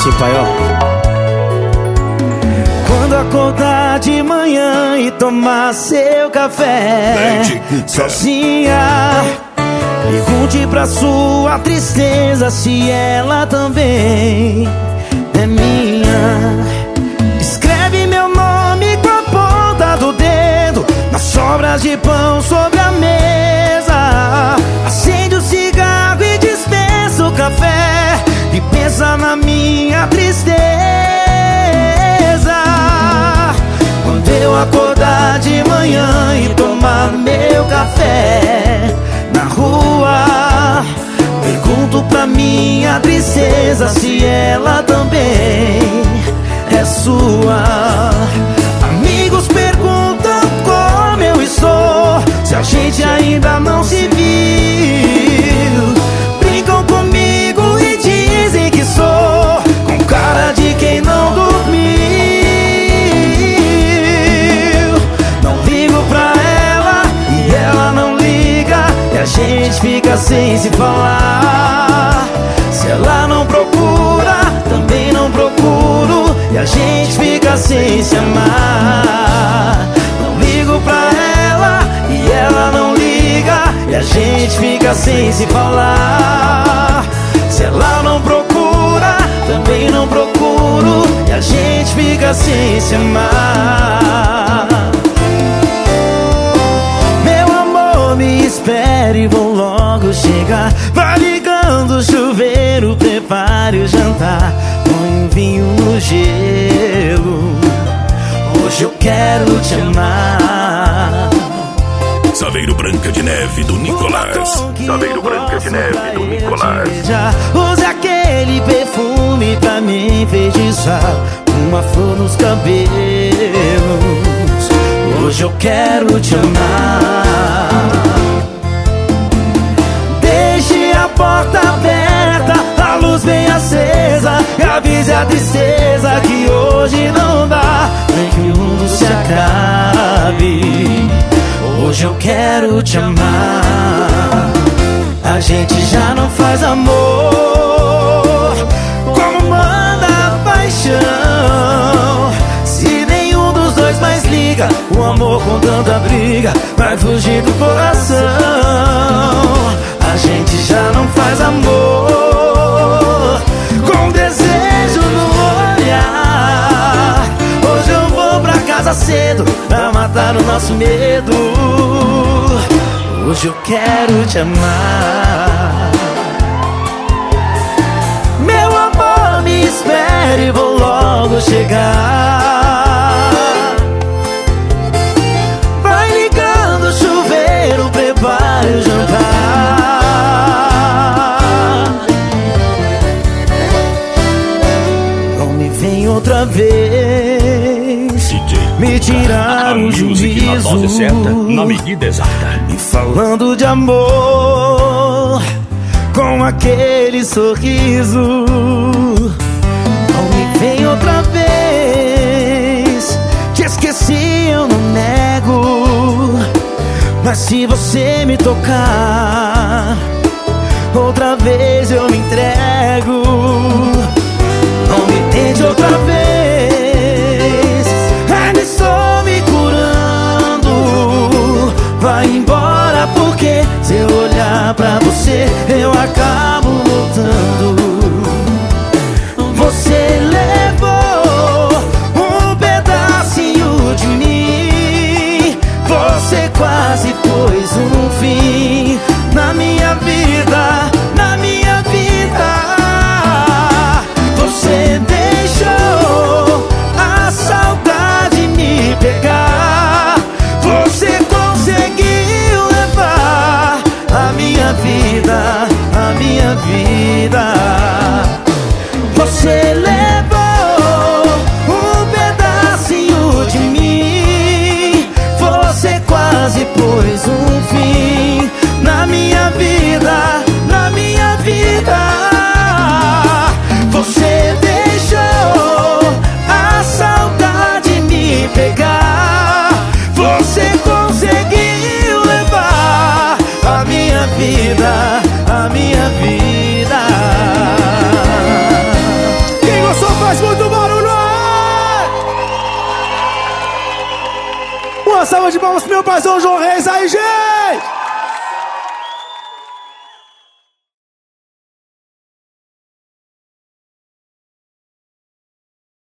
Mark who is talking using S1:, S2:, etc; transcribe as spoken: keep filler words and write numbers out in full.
S1: assim, pai, ó.
S2: Quando acordar de manhã e tomar seu café sozinha, pergunte pra sua tristeza se ela também é minha. Escreve meu nome com a ponta do dedo nas sobras de pão sobre a mesa. Acende o cigarro e dispensa o café e pensa na minha tristeza. Quando eu acordar de manhã e tomar meu café na rua, pergunto pra minha tristeza se ela também é sua. Amigos perguntam como eu estou, se a gente ainda não se viu. Brincam comigo e dizem que sou com cara de quem não dormiu. Não ligo pra ela e ela não liga, e a gente fica sem se falar. Se ela não procura, também não procuro, e a gente fica sem se amar. Não ligo pra ela e ela não liga, e a gente fica sem se falar. Se ela não procura, também não procuro, e a gente fica sem se amar. Meu amor, me espere, vou logo chegar. Vai ligando o chuveiro, prepare o jantar, põe um vinho no gelo. Hoje eu quero te amar.
S3: Saveiro Branca de Neve do Nicolás. Saveiro Branca de Neve do Nicolás.
S2: Use aquele perfume pra me enfeitiçar, uma flor nos cabelos. Hoje eu quero te amar. Deixe a porta aberta, a luz bem acesa, e avise a tristeza que hoje não dá, nem que o mundo se acabe. Hoje eu quero te amar. A gente já não faz amor como manda a paixão. Se nenhum dos dois mais liga, o amor com tanta briga vai fugir do coração. A gente já não faz amor com desejo no olhar. Hoje eu vou pra casa cedo pra matar o nosso medo. Hoje eu quero te amar. Meu amor, me espere, vou logo chegar. Vai ligando o chuveiro, prepare o jantar. Não me vem outra vez me tirar o juízo,
S3: na dose certa, na medida exata,
S2: me falando de amor com aquele sorriso. Não me vem outra vez, te esqueci, eu não nego, mas se você me tocar outra vez eu me entrego. Não me tente outra vez, vai embora, porque se eu olhar pra você eu acabo voltando. Você levou um pedacinho de mim, você quase pôs um fim na minha vida, na minha vida. Você deixou a saudade me pegar, você conseguiu levar a minha vida, a minha vida. Você levou um pedacinho de mim, você quase pôs um fim na minha vida, na minha vida. Você deixou a saudade me pegar, você conseguiu levar a minha vida, a minha vida. Quem gostou?
S1: uma salva de palmas pro meu paizão João Reis aí, gente!